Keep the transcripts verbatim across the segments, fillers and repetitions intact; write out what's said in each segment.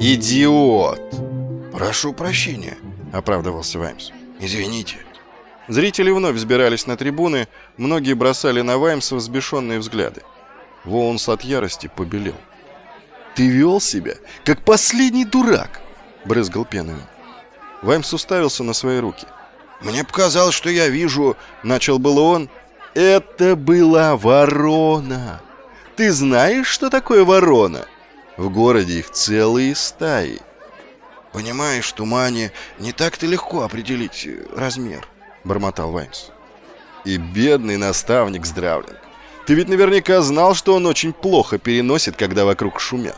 «Идиот!» «Прошу прощения», — оправдывался Ваймс. «Извините». Зрители вновь взбирались на трибуны, многие бросали на Ваймса взбешенные взгляды. Воунс от ярости побелел. «Ты вел себя, как последний дурак!» — брызгал пеной. Ваймс уставился на свои руки. «Мне показалось, что я вижу...» — начал было он. «Это была ворона! Ты знаешь, что такое ворона? В городе их целые стаи». «Понимаешь, в тумане не так-то легко определить размер», — бормотал Ваймс. «И бедный наставник Здравлинг. Ты ведь наверняка знал, что он очень плохо переносит, когда вокруг шумят».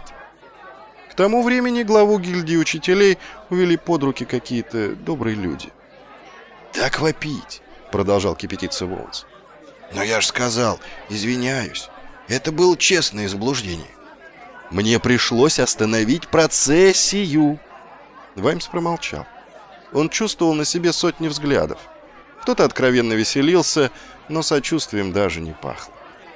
К тому времени главу гильдии учителей увели под руки какие-то добрые люди. «Так вопить», — продолжал кипятиться Воунс. «Но я же сказал, извиняюсь. Это было честное заблуждение». «Мне пришлось остановить процессию». Ваймс промолчал. Он чувствовал на себе сотни взглядов. Кто-то откровенно веселился, но сочувствием даже не пахло.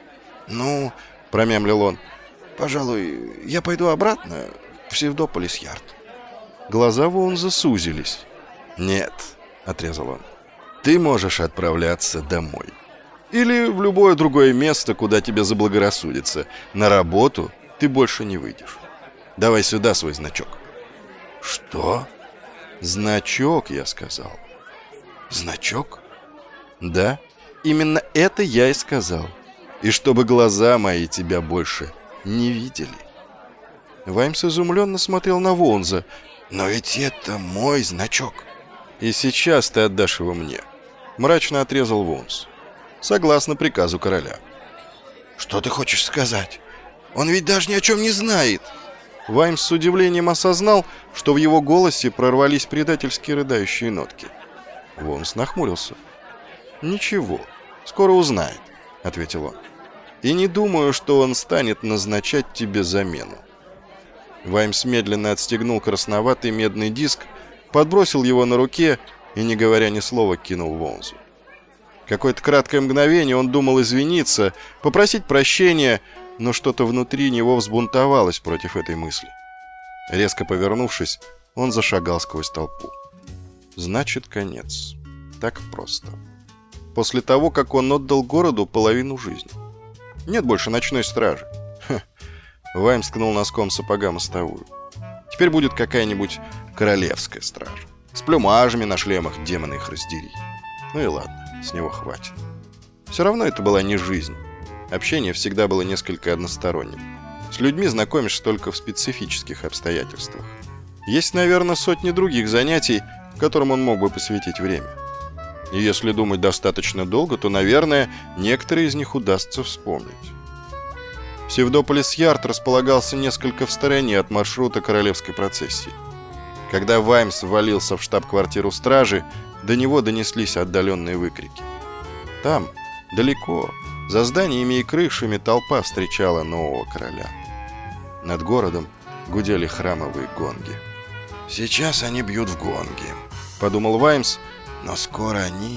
«Ну, — промямлил он, — пожалуй, я пойду обратно в Псевдополис-Ярд». Глаза Воунза сузились. «Нет, — отрезал он, — ты можешь отправляться домой. Или в любое другое место, куда тебе заблагорассудится. На работу ты больше не выйдешь. Давай сюда свой значок». «Что?» «Значок, я сказал». «Значок?» «Да, именно это я и сказал. И чтобы глаза мои тебя больше не видели». Ваймс изумленно смотрел на Воунза. «Но ведь это мой значок». «И сейчас ты отдашь его мне», — мрачно отрезал Воунс. «Согласно приказу короля». «Что ты хочешь сказать? Он ведь даже ни о чем не знает». Ваймс с удивлением осознал, что в его голосе прорвались предательские рыдающие нотки. Воунс нахмурился. «Ничего, скоро узнает», — ответил он. «И не думаю, что он станет назначать тебе замену». Ваймс медленно отстегнул красноватый медный диск, подбросил его на руке и, не говоря ни слова, кинул Воунсу. Какое-то краткое мгновение он думал извиниться, попросить прощения, но что-то внутри него взбунтовалось против этой мысли. Резко повернувшись, он зашагал сквозь толпу. Значит, конец. Так просто. После того, как он отдал городу половину жизни. Нет больше ночной стражи. Ха. Ваймс ткнул носком сапога мостовую. Теперь будет какая-нибудь королевская стража. С плюмажами на шлемах, демоны их раздери. Ну и ладно, с него хватит. Все равно это была не жизнь. Общение всегда было несколько односторонним. С людьми знакомишься только в специфических обстоятельствах. Есть, наверное, сотни других занятий, которым он мог бы посвятить время. И если думать достаточно долго, то, наверное, некоторые из них удастся вспомнить. Псевдополис-Ярд располагался несколько в стороне от маршрута королевской процессии. Когда Ваймс ввалился в штаб-квартиру стражи, до него донеслись отдаленные выкрики. Там, далеко, за зданиями и крышами толпа встречала нового короля. Над городом гудели храмовые гонги. «Сейчас они бьют в гонги», — подумал Ваймс. «Но скоро они,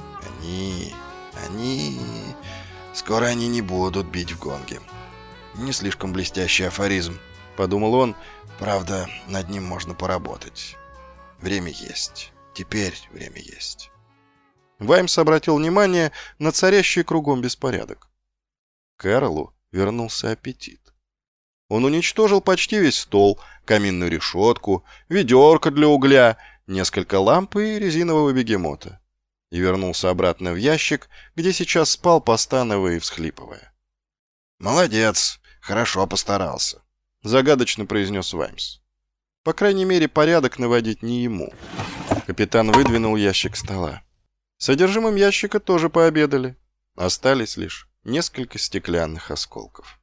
они, они... Скоро они не будут бить в гонги». Не слишком блестящий афоризм, — подумал он. Правда, над ним можно поработать. Время есть. Теперь время есть. Ваймс обратил внимание на царящий кругом беспорядок. К Эрлу вернулся аппетит. Он уничтожил почти весь стол, каминную решетку, ведерко для угля, несколько ламп и резинового бегемота. И вернулся обратно в ящик, где сейчас спал, постановая и всхлипывая. «Молодец, хорошо постарался», — загадочно произнес Ваймс. По крайней мере, порядок наводить не ему. Капитан выдвинул ящик стола. Содержимым ящика тоже пообедали. Остались лишь несколько стеклянных осколков.